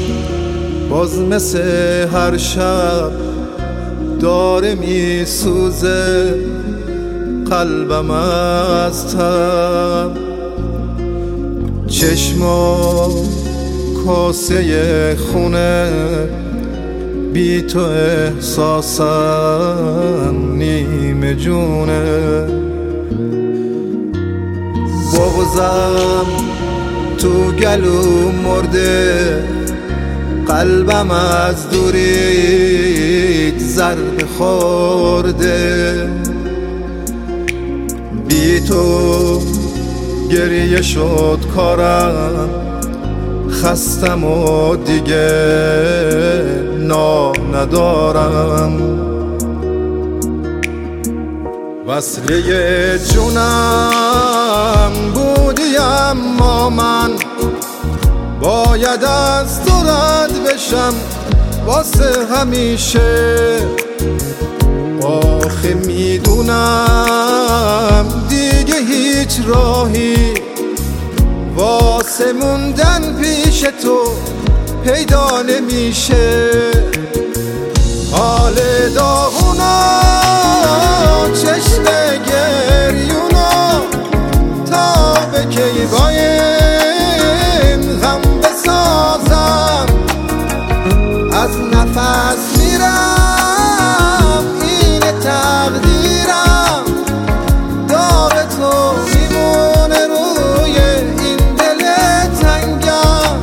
باز مثل هر شب داره می سوزه قلبم از تب. چشما کاسه خونه، بی تو احساسم نیمه جونه. بغضم تو گلو مرده، قلبم از دوریت ضربه خورده. بی تو گریه شد کارم، خستم و دیگه ندارم. وصله جونم بودی اما من باید از تو رد بشم واسه همیشه. آخه میدونم دیگه هیچ راهی واسه موندن پیش تو پیدا نمیشه. حال داغونا چشم گریونا تا به کی با این غم بسازم. از نفس میرم این تقدیرم، داغ تو میمونه روی این دل تنگم.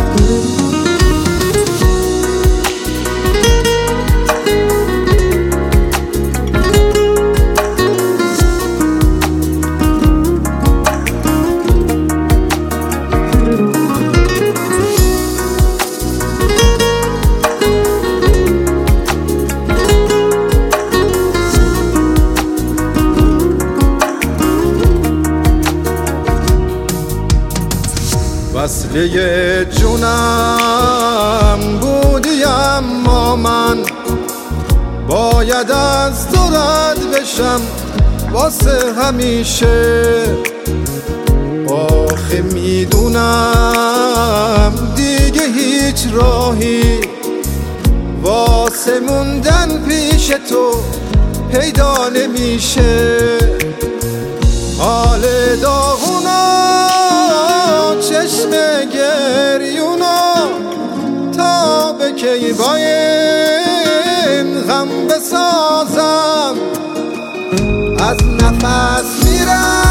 وصله جونم بودی اما من باید از تو رد بشم واسه همیشه. آخه میدونم دیگه هیچ راهی واسه موندن پیش تو پیدا نمیشه. حال داغونا چشم گریونا تا به کی با این غم بسازم. از نفس میرم